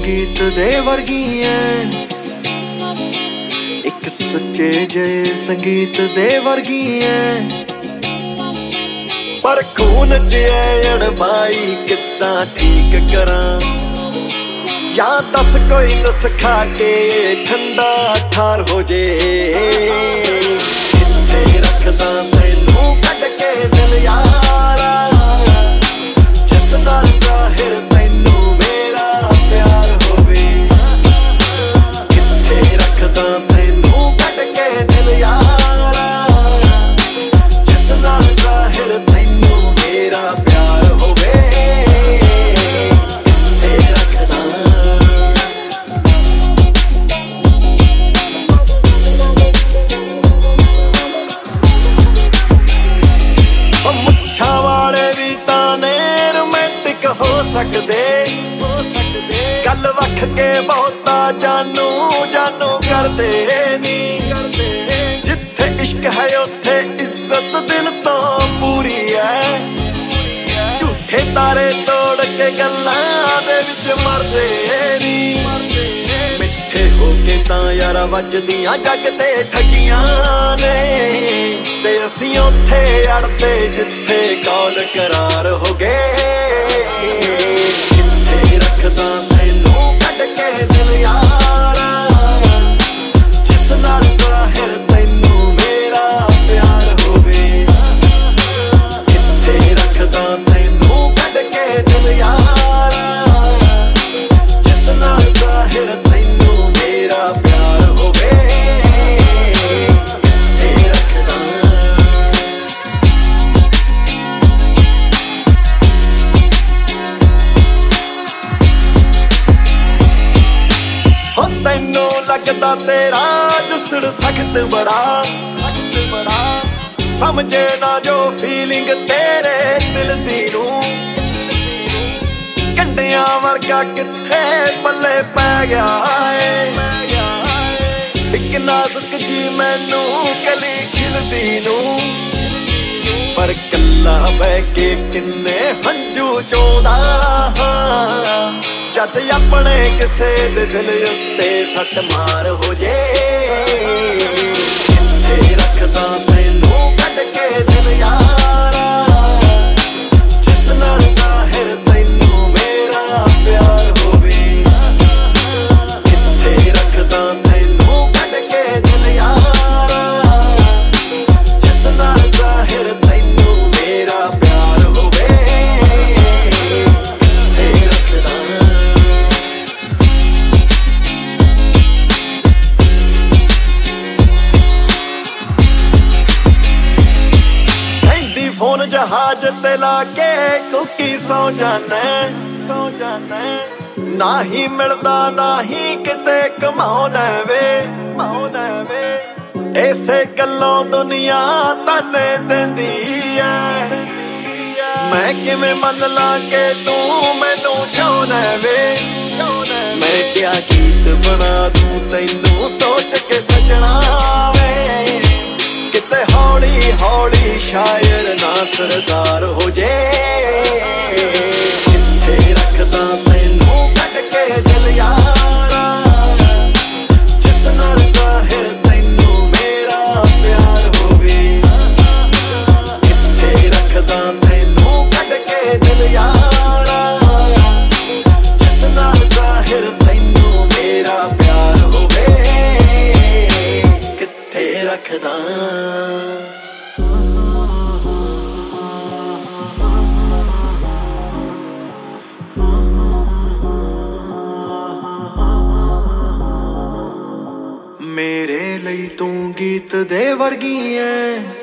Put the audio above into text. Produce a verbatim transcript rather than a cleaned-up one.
ਗੀਤ ਦੇ ਵਰਗੀ ਐ, ਇੱਕ ਸੱਚੇ ਜੇ ਸੰਗੀਤ ਦੇ ਵਰਗੀ ਐ। ਪਰ ਖੂਨ ਚ ਐ ਅਣਬਾਈ ਕਿੱਦਾਂ ਠੀਕ ਕਰਾਂ, ਜਾਂ ਦੱਸ ਕੋਈ ਨੁਸਖਾ ਕੇ ਠੰਡਾ ਠਾਰ ਹੋ ਜੇ। ਕਿੱਥੇ ਰੱਖਦਾ ਤੈਨੂੰ ਕੱਢ ਕੇ ਦਿਲ ਯਾਰਾ, ਜਿਸ ਨਾਲ ਜ਼ਾਹਿਰ ਤੈਨੂੰ ਮੇਰਾ ਪਿਆਰ ਹੋਵੇ। ਕਿੱਥੇ ਰੱਖਦਾ ਤੈਨੂੰ ਕੱਢ ਕੇ ਦਿਲ ਯਾਰਾ, ਜਿਸ ਨਾਲ ਜ਼ਾਹਿਰ ਤੈਨੂੰ ਮੇਰਾ ਪਿਆਰ ਹੋਵੇ। ਮੁੱਛਾਂ ਵਾਲੇ ਵੀ ਤਾਂ ਨੇ ਰੋਮਾਂਟਿਕ ਹੋ ਸਕਦੇ, ਗੱਲ ਵੱਖ ਕੇ ਬਹੁਤਾ ਜਾਨੂ ਜਾਨੂ ਕਰਦੇ ਨੀ। ਜਿੱਥੇ ਇਸ਼ਕ ਹੈ ਉੱਥੇ ਇੱਜ਼ਤ ਦਿਲ ਤੋਂ ਪੂਰੀ ਐ, ਝੂਠੇ ਤਾਰੇ ਤੋੜ ਕੇ ਗੱਲਾਂ ਦੇ ਵਿੱਚ ਮਰਦੇ ਨੀ। ਮਿੱਠੇ ਹੋ ਕੇ ਤਾਂ ਯਾਰਾ ਵੱਜਦੀਆਂ ਜੱਗ ਤੇ ਠੱਗੀਆਂ ਨੇ, ਤੇ ਅਸੀਂ ਉੱਥੇ ਅੜਦੇ ਜਿੱਥੇ ਕੌਲ ਕਰਾਰ ਹੋ ਗਏ। ਕਿੱਥੇ ਰੱਖਦਾ ਤੈਨੂੰ ਕੱਢ ਕੇ ਦਿਲ ਯਾਰਾ, ਜਿਸ ਨਾਲ ਜ਼ਾਹਿਰ ਤੈਨੂੰ ਮੇਰਾ ਪਿਆਰ ਹੋਵੇ। ਕਿੱਥੇ ਰੱਖਦਾ ਤੈਨੂੰ ਕੱਢ ਕੇ ਦਿਲ ਯਾਰਾ, ਜਿਸ ਨਾਲ ਜ਼ਾਹਿਰ ਤੈਨੂੰ ਮੇਰਾ ਪਿਆਰ ਹੋਵੇ। ਤੈਨੂੰ ਲੱਗਦਾ ਤੇਰਾ ਜੁਸੜ ਸਖਤ ਬੜਾ, ਸਮਝੇ ਨਾ ਜੋ ਫੀਲਿੰਗ ਤੇਰੇ ਦਿਲ ਦੀ ਨੂੰ। ਕੰਡਿਆਂ ਵਰਗਾ ਕਿੱਥੇ ਪੱਲੇ ਪੈ ਗਿਆ ਏ, ਇੱਕ ਨਾਜ਼ੁਕ ਜੀ ਮੈਨੂੰ ਕਲੀ ਖਿਲਦੀ ਨੂੰ। ਪਰ ਕੱਲਾ ਬਹਿ ਕੇ ਕਿੰਨੇ ਹੰਝੂ ਚੋਂਦਾ ਹਾਂ, ਜਦ ਆਪਣੇ ਕਿਸੇ ਦੇ ਦਿਲ ਉੱਤੇ ਸੱਟ ਮਾਰ ਹੋ ਜੇ। ਕਿੱਥੇ ਰੱਖਦਾ ਤੈਨੂੰ ਕੱਢ ਕੇ ਦਿਲ ਯਾਰਾ, ਜਿਸ ਨਾਲ ਜ਼ਾਹਿਰ ਤੈਨੂੰ ਮੇਰਾ ਪਿਆਰ ਹੋਵੇ। ਕਿੱਥੇ ਰੱਖਦਾ ਤੈਨੂੰ ਕੱਢ ਕੇ ਦਿਲ ਯਾਰਾ, ਜਿਸ ਨਾਲ ਜ਼ਾਹਿਰ ਤੈਨੂੰ ਮੇਰਾ ਪਿਆਰ ਹੋਵੇ। ਫੋਨ ਜਹਾਜ਼ ਤੇ ਲਾ ਕੇ ਕੁੱਕੀ ਸੌ ਜਾਨੇ, ਸੌ ਜਾਨੇ। ਨਾ ਹੀ ਮਿਲਦਾ ਨਾ ਹੀ ਕਿਤੇ ਕਮਾਉਣਾ ਵੇ, ਕਮਾਉਣਾ ਵੇ। ਇਸੇ ਗੱਲੋਂ ਦੁਨੀਆ ਤਾਨੇ ਦਿੰਦੀ ਐ, ਮੈਂ ਕਿਵੇਂ ਮੰਨ ਲਾਂ ਕਿ ਤੂੰ ਮੈਨੂੰ ਚਾਹੁੰਦਾ ਵੇ। ਮੈਂ ਕਿਆ ਗੀਤ ਬਣਾ ਦੂੰ ਤੈਨੂੰ ਸੋਚ ਕੇ ਸਜਣਾ ਵੇ, ਕਿਤੇ ਹੌਲੀ ਹੌਲੀ ਸ਼ਾਇਰ ਨਾ ਸਰਦਾਰ ਹੋ ਜੇ। ਕਿੱਥੇ ਰੱਖਦਾ ਤੈਨੂੰ ਕੱਢ ਕੇ ਦਿਲ ਯਾਰਾ, ਜਿਸ ਨਾਲ ਜ਼ਾਹਿਰ ਤੈਨੂੰ ਮੇਰਾ ਪਿਆਰ ਹੋਵੇ। ਕਿੱਥੇ ਰੱਖਦਾ ਤੈਨੂੰ ਕੱਢ ਕੇ ਦਿਲ ਯਾਰਾ, ਜਿਸ ਨਾਲ ਜ਼ਾਹਿਰ ਤੈਨੂੰ ਮੇਰਾ ਪਿਆਰ ਹੋਵੇ। ਕਿੱਥੇ ਰੱਖਦਾ ਮੇਰੇ ਲਈ ਤੂੰ ਗੀਤ ਦੇ ਵਰਗੀ ਐ,